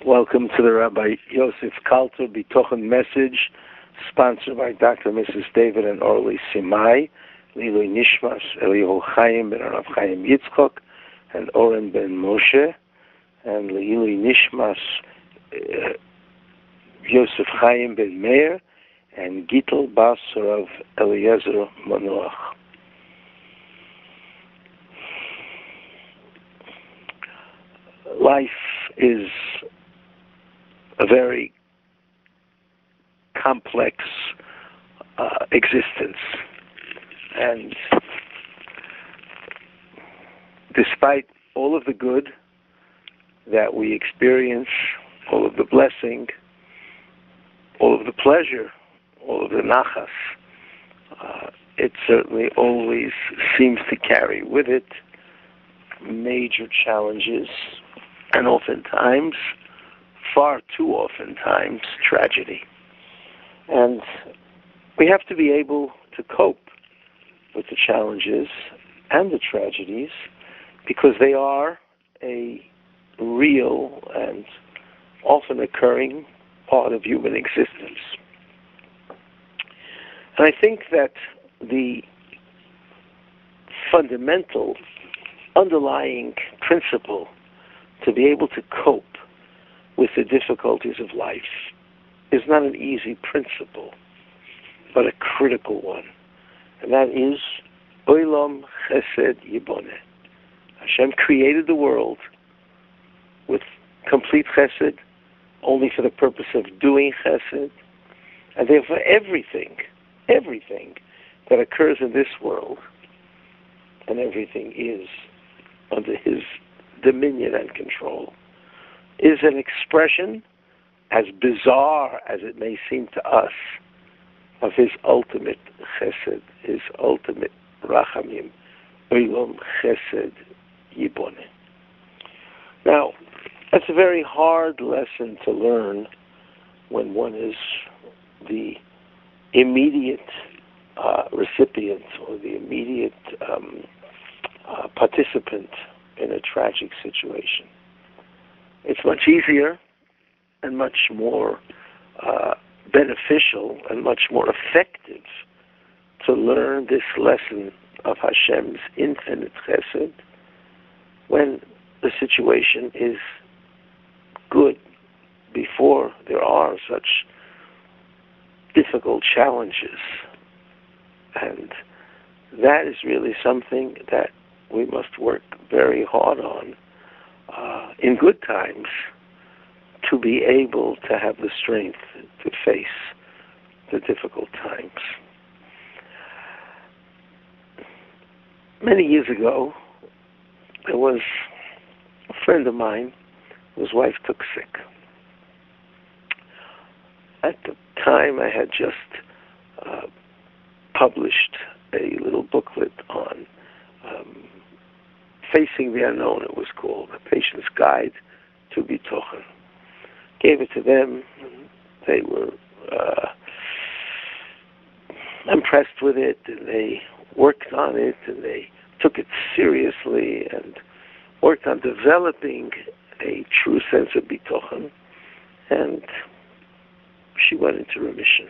Welcome to the Rabbi Yosef Kalter Bitochen message, sponsored by Dr. and Mrs. David and Orly Simai, Lilui Nishmas, Eliyahu Chaim ben Rav Chaim Yitzchok, and Oren ben Moshe, and Lilui Nishmas, Yosef Chaim ben Meir, and Gittel Bas Rav Eliezer Manoach. Life is a very complex existence, and despite all of the good that we experience, all of the blessing, all of the pleasure, all of the nachas, it certainly always seems to carry with it major challenges, and oftentimes, far too oftentimes, tragedy. And we have to be able to cope with the challenges and the tragedies because they are a real and often occurring part of human existence. And I think that the fundamental underlying principle to be able to cope with the difficulties of life is not an easy principle, but a critical one. And that is, Olam Chesed Yiboneh. Hashem created the world with complete chesed, only for the purpose of doing chesed, and therefore everything that occurs in this world, and everything is under His dominion and control, is an expression, as bizarre as it may seem to us, of His ultimate chesed, His ultimate rachamim, Olam Chesed Yiboneh. Now, that's a very hard lesson to learn when one is the immediate recipient or the immediate participant in a tragic situation. It's much easier and much more beneficial and much more effective to learn this lesson of Hashem's infinite chesed when the situation is good, before there are such difficult challenges. And that is really something that we must work very hard on in good times to be able to have the strength to face the difficult times. Many years ago, there was a friend of mine whose wife took sick. At the time, I had just published a little booklet on Facing the Unknown, it was called, A Patient's Guide to Bitochen. Gave it to them. They were impressed with it, and they worked on it, and they took it seriously, and worked on developing a true sense of Bitochen, and she went into remission.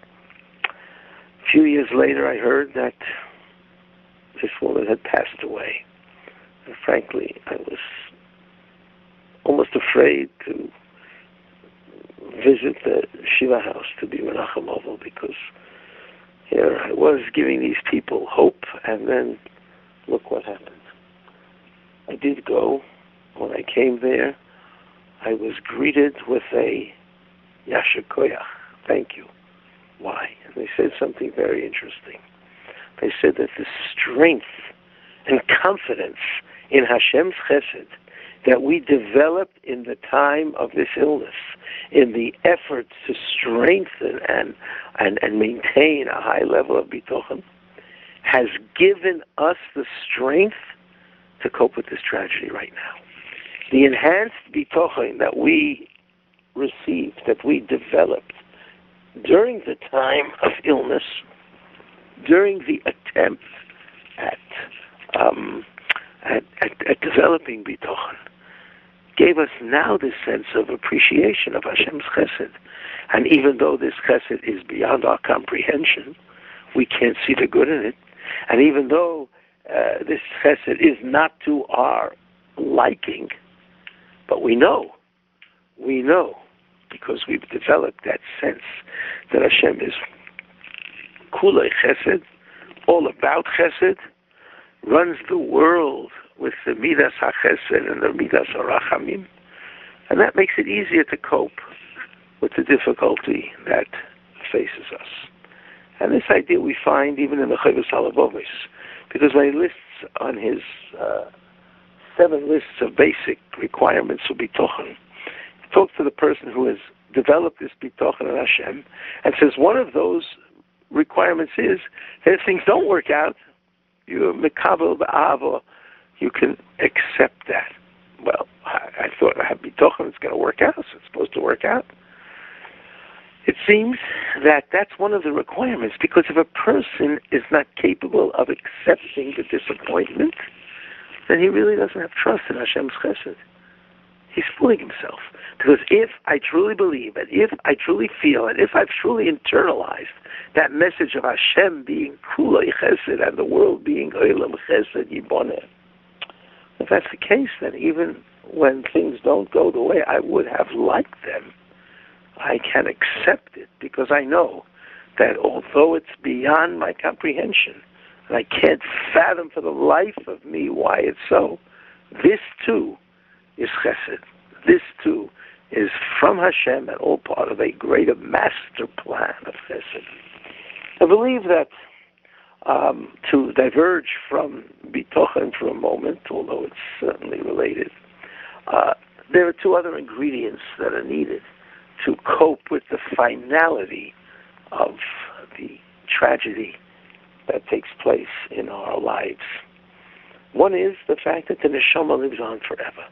A few years later, I heard that this woman had passed away. And frankly, I was almost afraid to visit the Shiva house to be Menachem Oval, because here I was giving these people hope, and then look what happened. I did go. When I came there, I was greeted with a Yasher Koyach, thank you. Why? And they said something very interesting. They said that the strength and confidence in Hashem's chesed that we developed in the time of this illness, in the effort to strengthen and maintain a high level of bitochen, has given us the strength to cope with this tragedy right now. The enhanced bitochen that we received, that we developed during the time of illness, during the attempt at developing bitochen, gave us now this sense of appreciation of Hashem's chesed. And even though this chesed is beyond our comprehension, we can't see the good in it. And even though this chesed is not to our liking, but we know, because we've developed that sense that Hashem is kulei chesed, all about chesed, runs the world with the midas ha-chesed and the midas ha-rachamim, and that makes it easier to cope with the difficulty that faces us. And this idea we find even in the Chovos HaLevavos, because when he lists on his 7 lists of basic requirements for bitochen, he talks to the person who has developed this bitochen in Hashem, and says one of those requirements is that if things don't work out, you're mekabel b'ava, you can accept that. Well, I thought I have bitochen, it's going to work out, so it's supposed to work out. It seems that that's one of the requirements, because if a person is not capable of accepting the disappointment, then he really doesn't have trust in Hashem's chesed. He's fooling himself. Because if I truly believe, and if I truly feel, and if I've truly internalized that message of Hashem being kulei chesed and the world being olam chesed yiboneh, if that's the case, then even when things don't go the way I would have liked them, I can accept it, because I know that although it's beyond my comprehension, and I can't fathom for the life of me why it's so, this too is chesed. This too is from Hashem and all part of a greater master plan of chesed. I believe that to diverge from bitochen for a moment, although it's certainly related, there are 2 other ingredients that are needed to cope with the finality of the tragedy that takes place in our lives. One is the fact that the neshama lives on forever.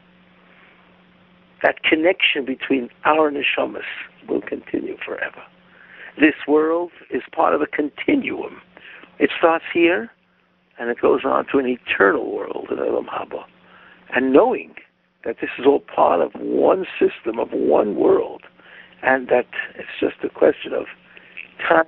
That connection between our neshamas will continue forever. This world is part of a continuum. It starts here, and it goes on to an eternal world in Olam Haba. And knowing that this is all part of one system, of one world, and that it's just a question of time,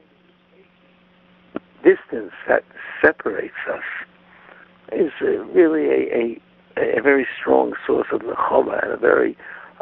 distance that separates us, is really a very strong source of nechama and a very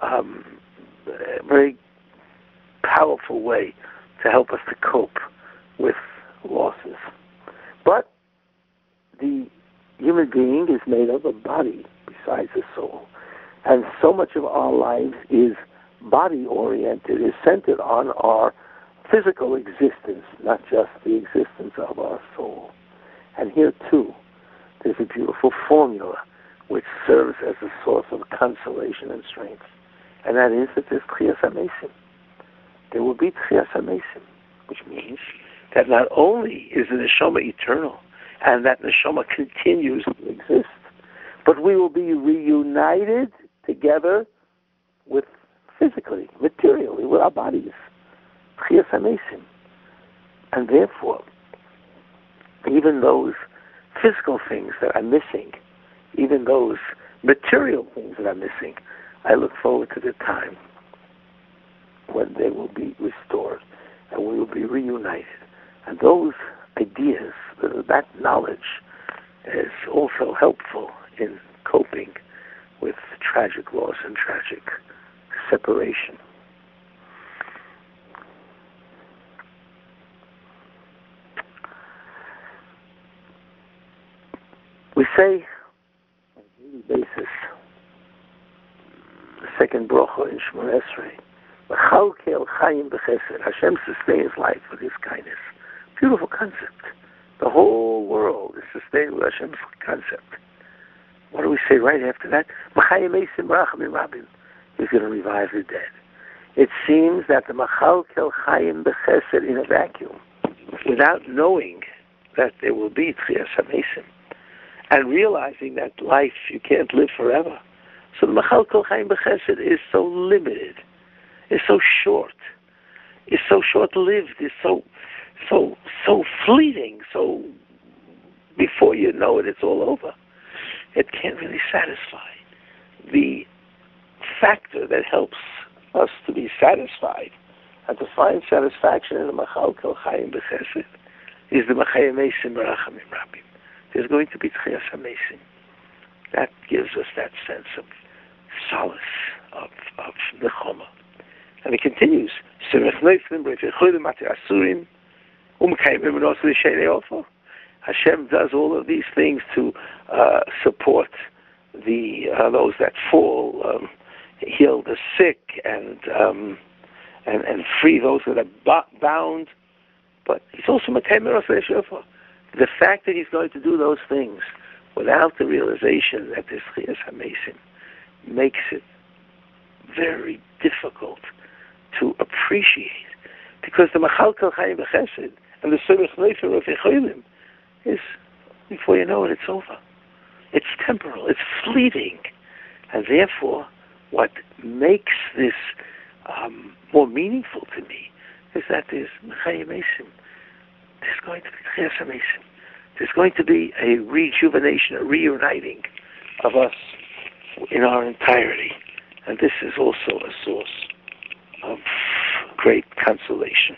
powerful way to help us to cope with losses. But the human being is made of a body besides a soul, and so much of our lives is body-oriented, is centered on our physical existence, not just the existence of our soul. And here, too, there's a beautiful formula which serves as a source of consolation and strength. And that is that there's Tchias HaMesim. There will be Tchias HaMesim, which means that not only is the neshama eternal, and that neshama continues to exist, but we will be reunited together with physically, materially, with our bodies. Tchias HaMesim. And therefore, even those physical things that I'm missing, even those material things that I'm missing, I look forward to the time when they will be restored and we will be reunited. And those ideas, that knowledge, is also helpful in coping with tragic loss and tragic separation. We say on a daily basis, the second bracha in Shemona Esrei, V'chalkel chayim b'chesed, Hashem sustains life with His kindness. Beautiful concept. The whole world is sustained with Hashem's concept. What do we say right after that? M'chayim eisim rachamim rabim. He's going to revive the dead. It seems that the Machalkel Chayim b'chesed in a vacuum, without knowing that there will be Tchias HaMesim, and realizing that life, you can't live forever. So the Machalkel Chayim b'chesed is so limited, is so short, is so short-lived, is so fleeting, so before you know it, it's all over. It can't really satisfy. The factor that helps us to be satisfied and to find satisfaction in the Machalkel Chayim B'Chesed is the Mechayim Mesim Barachamim Rabim. There's going to be Tchias HaMesim. That gives us that sense of solace, of Nechoma. And it continues, Hashem does all of these things to support those that fall, heal the sick, and free those that are bound. But he's also Makayim Rosh Hashanah. The fact that he's going to do those things without the realization that there's Tchias HaMesim makes it very difficult to appreciate, because the Machalkel Chayim B'Chesed and the Sorech Neifer of Yecholim is, before you know it, it's over. It's temporal, it's fleeting, and therefore what makes this more meaningful to me is that there's Mechayim Mesim. There's going to be Tchias HaMesim. There's going to be a rejuvenation, a reuniting of us in our entirety. And this is also a source of great consolation.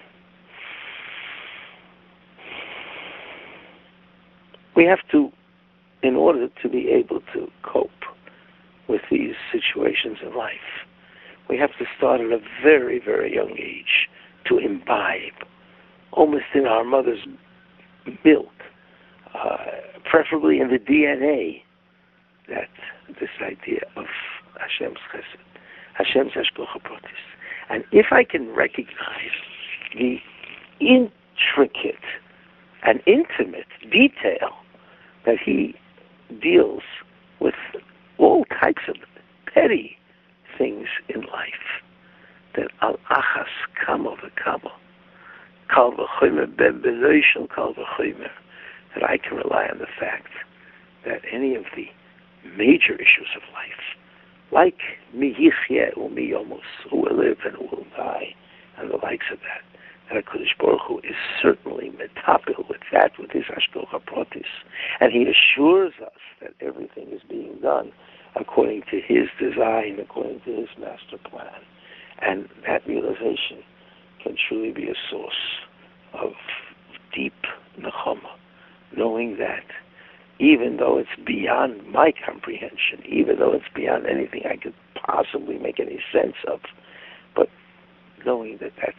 We have to, in order to be able to cope with these situations in life, we have to start at a very, very young age to imbibe, almost in our mother's milk, preferably in the DNA, that this idea of Hashem's Chesed, Hashem's Hashgacha Pratis. And if I can recognize the intricate and intimate detail that he deals with all types of petty things in life, that al achas kama v'kama, kal v'chomer ben beloishel kal v'chomer, that I can rely on the fact that any of the major issues of life, like mi yichye u mi yomus, who will live and who will die, and the likes of that HaKadosh Baruch Hu is certainly metapil with that, with his Hashgacha Pratis, and he assures us that everything is being done according to his design, according to his master plan, and that realization can truly be a source of deep nechama, knowing that even though it's beyond my comprehension, even though it's beyond anything I could possibly make any sense of, but knowing that that's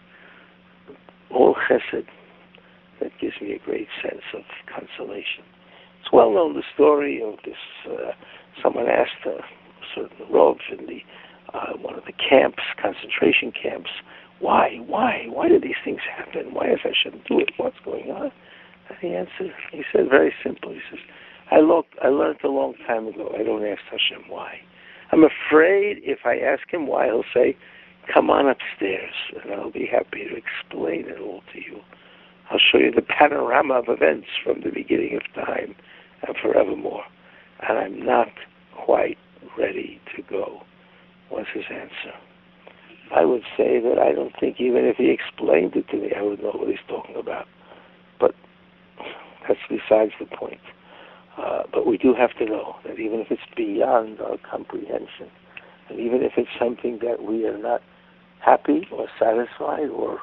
all chesed, that gives me a great sense of consolation. It's well known, the story of this, someone asked a certain Rav in the one of the camps, concentration camps, why do these things happen? Why does Hashem do it? What's going on? And he answered, he said very simply, he says, I learned a long time ago, I don't ask Hashem why. I'm afraid if I ask him why, he'll say, come on upstairs, and I'll be happy to explain it all to you. I'll show you the panorama of events from the beginning of time and forevermore. And I'm not quite ready to go, was his answer. I would say that I don't think even if he explained it to me, I would know what he's talking about. But that's besides the point. But we do have to know that even if it's beyond our comprehension, and even if it's something that we are not happy or satisfied or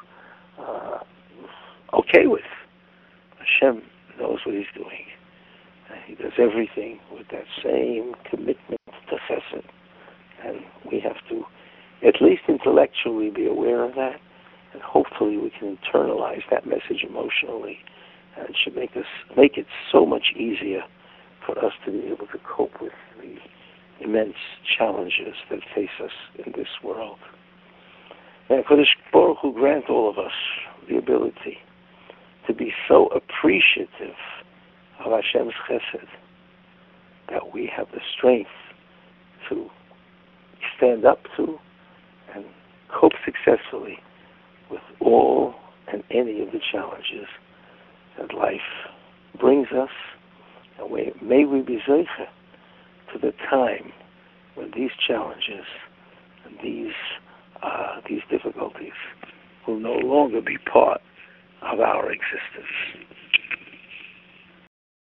okay with, Hashem knows what he's doing. He does everything with that same commitment to chesed. And we have to at least intellectually be aware of that, and hopefully we can internalize that message emotionally, and it should make it so much easier for us to be able to cope with the immense challenges that face us in this world. And HaKadosh Baruch Hu grant all of us the ability to be so appreciative of Hashem's chesed that we have the strength to stand up to and cope successfully with all and any of the challenges that life brings us. And may we be zeicher to the time when these challenges and these difficulties will no longer be part of our existence.